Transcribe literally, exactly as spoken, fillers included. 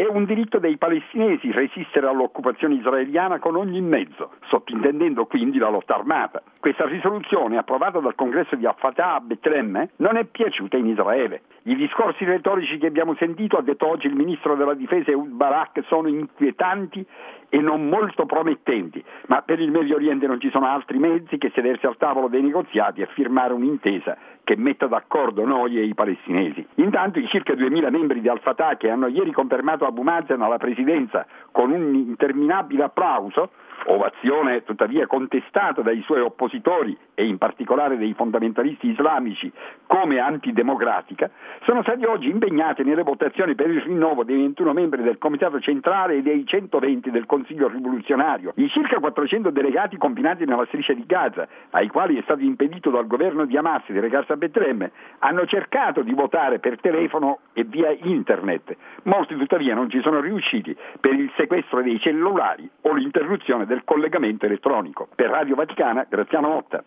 È un diritto dei palestinesi resistere all'occupazione israeliana con ogni mezzo, sottintendendo quindi la lotta armata. Questa risoluzione, approvata dal congresso di Al-Fatah a Betlemme, non è piaciuta in Israele. I discorsi retorici che abbiamo sentito, ha detto oggi il ministro della difesa Ehud Barak, sono inquietanti e non molto promettenti, ma per il Medio Oriente non ci sono altri mezzi che sedersi al tavolo dei negoziati e firmare un'intesa che metta d'accordo noi e i palestinesi. Intanto i circa duemila membri di Al-Fatah, che hanno ieri confermato Abu Mazen alla presidenza con un interminabile applauso, ovazione tuttavia contestata dai suoi oppositori e in particolare dei fondamentalisti islamici come antidemocratica, sono stati oggi impegnati nelle votazioni per il rinnovo dei ventuno membri del Comitato Centrale e dei centoventi del Consiglio Rivoluzionario. I circa quattrocento delegati confinati nella striscia di Gaza, ai quali è stato impedito dal governo di Hamas di recarsi a Betlemme, hanno cercato di votare per telefono e via internet. Molti tuttavia non ci sono riusciti per il sequestro dei cellulari o l'interruzione del collegamento elettronico. Per Radio Vaticana, Graziano Motta.